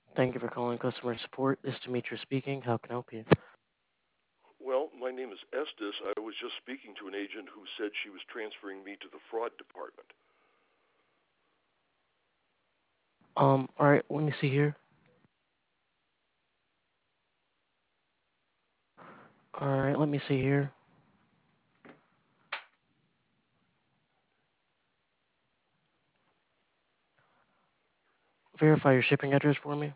Thank you for calling customer support. This is Demetrius speaking. How can I help you? Well, my name is Estes. I was just speaking to an agent who said she was transferring me to the fraud department. All right, let me see here. All right, let me see here. Verify your shipping address for me.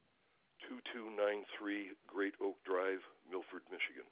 2293 Great Oak Drive, Milford, Michigan.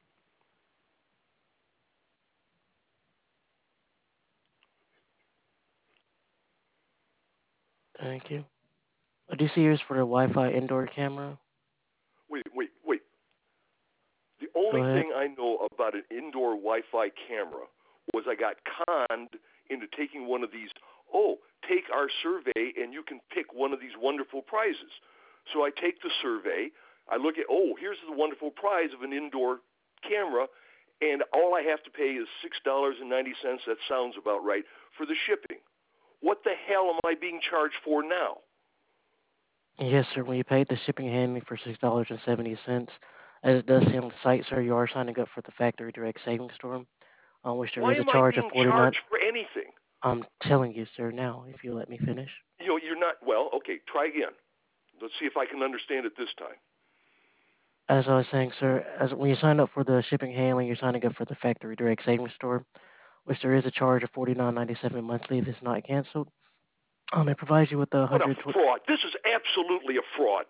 Thank you. I do see yours for the Wi-Fi indoor camera. Wait. The Go only ahead. thing I know about an indoor Wi-Fi camera was I got conned into taking one of these, take our survey and you can pick one of these wonderful prizes. So I take the survey, I look at, here's the wonderful prize of an indoor camera, and all I have to pay is $6.90, that sounds about right, for the shipping. What the hell am I being charged for now? Yes, sir. When you paid the shipping and handling for $6.70, as it does say on the site, sir, you are signing up for the factory direct savings store, on which there Why is a am I charge of being 49. charged for anything? I'm telling you, sir, now, if you let me finish. You're not, well, okay, try again. Let's see if I can understand it this time. As I was saying, sir, as when you sign up for the shipping and handling, you're signing up for the factory direct savings store, which there is a charge of $49.97 monthly if it's not canceled. It provides you with a What a 120. fraud. This is absolutely a fraud.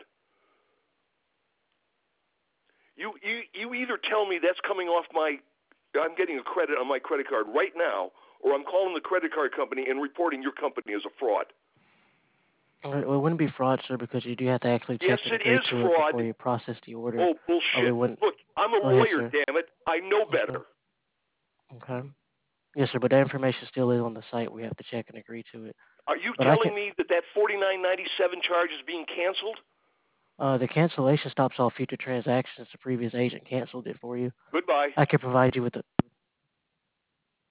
You either tell me that's coming off I'm getting a credit on my credit card right now, or I'm calling the credit card company and reporting your company as a fraud. Well, it wouldn't be fraud, sir, because you do have to actually Yes, check and it agree is to it before fraud. you process the order. Oh, We bullshit. wouldn't. Look, I'm a Go ahead, lawyer, sir. damn it. I know Okay. better. Okay. Yes, sir, but that information still is on the site. We have to check and agree to it. Are you But I can. telling me that $49.97 charge is being canceled? The cancellation stops all future transactions. The previous agent canceled it for you. Goodbye. I can provide you with the